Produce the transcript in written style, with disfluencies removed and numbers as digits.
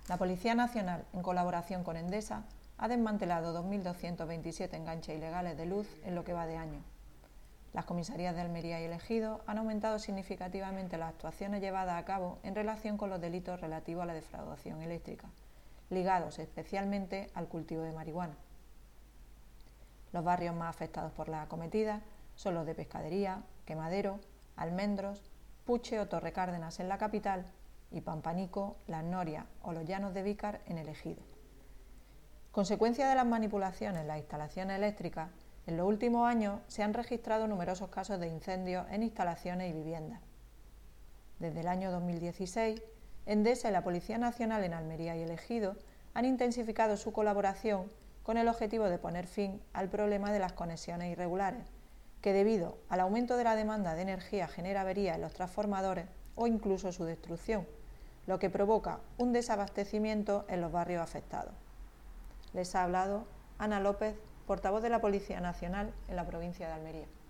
La Policía Nacional, en colaboración con Endesa, ha desmantelado 2.227 enganches ilegales de luz en lo que va de año. Las comisarías de Almería y El Ejido han aumentado significativamente las actuaciones llevadas a cabo en relación con los delitos relativos a la defraudación eléctrica, ligados especialmente al cultivo de marihuana. Los barrios más afectados por las acometidas son los de Pescadería, Quemadero, Almendros, Puche o Torre Cárdenas en la capital y Pampanico, Las Norias o los Llanos de Vícar en El Ejido. Consecuencia de las manipulaciones en las instalaciones eléctricas, en los últimos años se han registrado numerosos casos de incendios en instalaciones y viviendas. Desde el año 2016, Endesa y la Policía Nacional en Almería y El Ejido han intensificado su colaboración con el objetivo de poner fin al problema de las conexiones irregulares, que debido al aumento de la demanda de energía genera averías en los transformadores o incluso su destrucción, lo que provoca un desabastecimiento en los barrios afectados. Les ha hablado Ana López, portavoz de la Policía Nacional en la provincia de Almería.